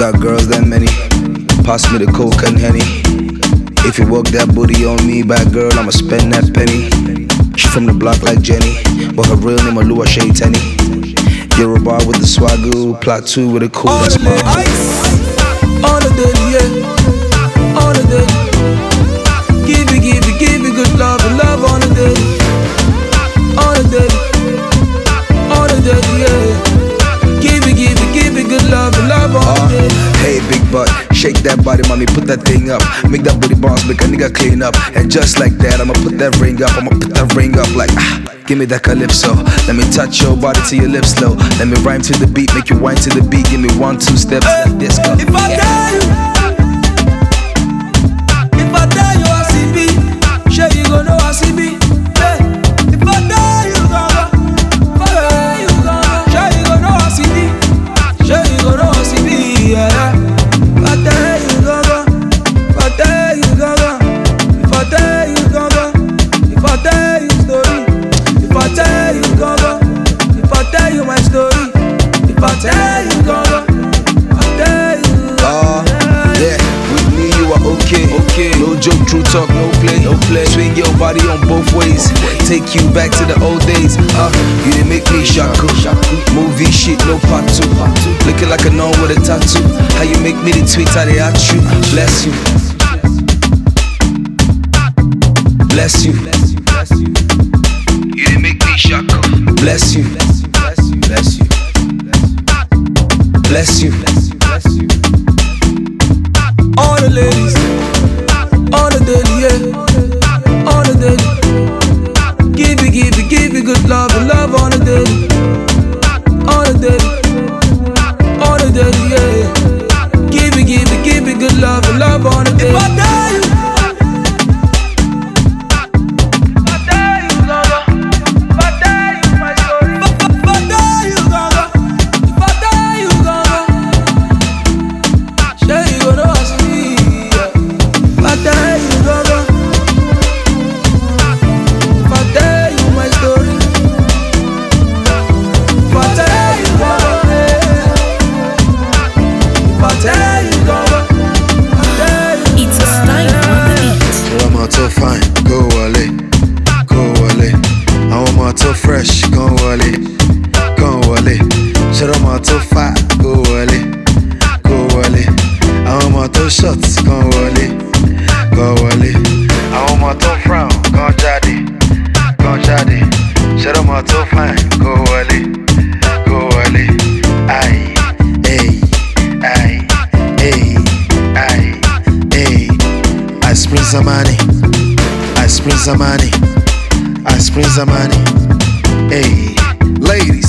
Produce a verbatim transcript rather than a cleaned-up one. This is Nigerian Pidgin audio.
Got girls that many. Pass me the coke and Henny. If you work that booty on me, bad girl, I'ma spend that penny. She from the block like Jenny, but her real name Alua Shea Tenny. You're a bar with the swagoo, plot two with a cool that's my on the daily, yeah. On the daily. Give me, give me, give me good love and love on the daily. On the daily. On the daily, yeah. Give me, give me, give me good love and love on uh, the daily. Hey, big butt, shake that body, mommy, put that thing up. Make that booty bounce, make a nigga clean up. And just like that, I'ma put that ring up, I'ma put that ring up like ah. Give me that calypso. Let me touch your body to your lips slow. Let me rhyme to the beat, make you whine to the beat. Give me one, two steps hey, like disco. If I yeah. tell you, if I tell you I see me, sure you gon' know I see me. Hey, if I tell you, gaga, if I tell you, gaga, sure you gon' know I see me. Sure you gon' know I see me. Yeah, yeah. If I tell you, gaga, if I tell you, gaga, if I tell you, gaga, if I tell you story. If I tell you, gaga, if I tell you my story, if I tell you, gaga, I tell you. Uh, yeah, with me you are okay, okay. No joke, true talk, no play, no play. Swing your body on both ways, take you back to the old days. Uh, you didn't make me shaku, movie shit, no part two. Looking like a nun with a tattoo. How you make me the tweet, how they at you? Bless you, bless you. You didn't make me shaku. Bless you, bless you, bless you. All the ladies, all the daily, yeah. All the daily. Give me, give me, give me good love and love on the daily. All the daily, all the daily, yeah. Give me, give me, give me good love and love on the daily. If I tell you. Fresh, gon' wale, gon' wale. Shout my to fat, go wale, go wale. I want my to shots, gon' wale, go wale. I want my to frown, gon' jaddy, gon' jaddy. Shout my to fine, go wale, go wale. Aye, ay, aye, ay, aye, ay. I spring some money, I spring some money, I spring some money. Hey, ladies.